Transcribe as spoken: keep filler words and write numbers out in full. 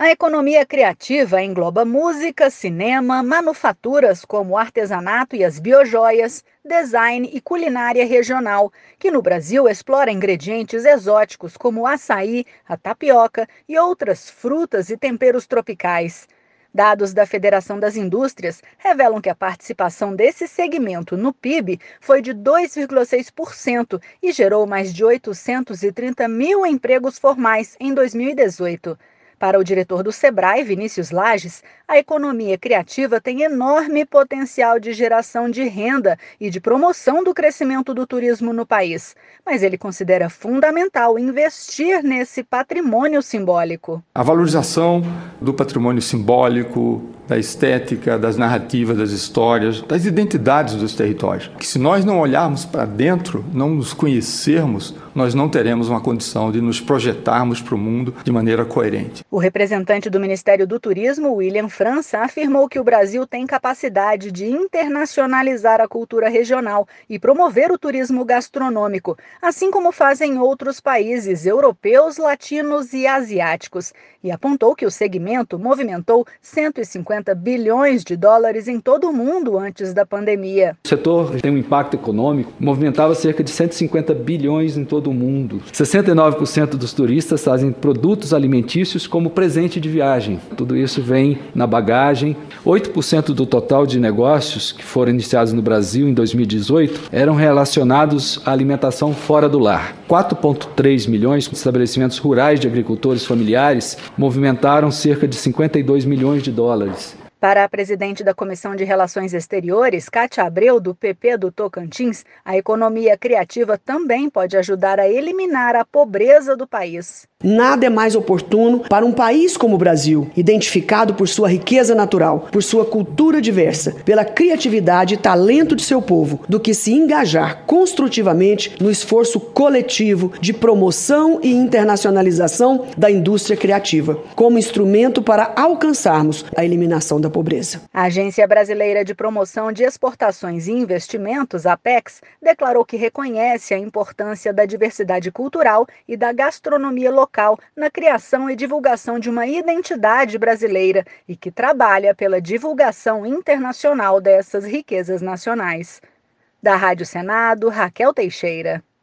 A economia criativa engloba música, cinema, manufaturas como o artesanato e as biojoias, design e culinária regional, que no Brasil explora ingredientes exóticos como o açaí, a tapioca e outras frutas e temperos tropicais. Dados da Federação das Indústrias revelam que a participação desse segmento no P I B foi de dois vírgula seis por cento e gerou mais de oitocentos e trinta mil empregos formais em dois mil e dezoito. Para o diretor do Sebrae, Vinícius Lages, a economia criativa tem enorme potencial de geração de renda e de promoção do crescimento do turismo no país. Mas ele considera fundamental investir nesse patrimônio simbólico. A valorização do patrimônio simbólico, da estética, das narrativas, das histórias, das identidades dos territórios. Que se nós não olharmos para dentro, não nos conhecermos, nós não teremos uma condição de nos projetarmos para o mundo de maneira coerente. O representante do Ministério do Turismo, William França, afirmou que o Brasil tem capacidade de internacionalizar a cultura regional e promover o turismo gastronômico, assim como fazem outros países europeus, latinos e asiáticos. E apontou que o segmento movimentou cento e cinquenta bilhões de dólares em todo o mundo antes da pandemia. O setor tem um impacto econômico, movimentava cerca de cento e cinquenta bilhões em todo o mundo. sessenta e nove por cento dos turistas fazem produtos alimentícios como presente de viagem. Tudo isso vem na bagagem. oito por cento do total de negócios que foram iniciados no Brasil em dois mil e dezoito eram relacionados à alimentação fora do lar. quatro vírgula três milhões de estabelecimentos rurais de agricultores familiares movimentaram cerca de cinquenta e dois milhões de dólares. Para a presidente da Comissão de Relações Exteriores, Cátia Abreu, do P P do Tocantins, a economia criativa também pode ajudar a eliminar a pobreza do país. Nada é mais oportuno para um país como o Brasil, identificado por sua riqueza natural, por sua cultura diversa, pela criatividade e talento de seu povo, do que se engajar construtivamente no esforço coletivo de promoção e internacionalização da indústria criativa, como instrumento para alcançarmos a eliminação da pobreza. A Agência Brasileira de Promoção de Exportações e Investimentos, APEX, declarou que reconhece a importância da diversidade cultural e da gastronomia local na criação e divulgação de uma identidade brasileira e que trabalha pela divulgação internacional dessas riquezas nacionais. Da Rádio Senado, Raquel Teixeira.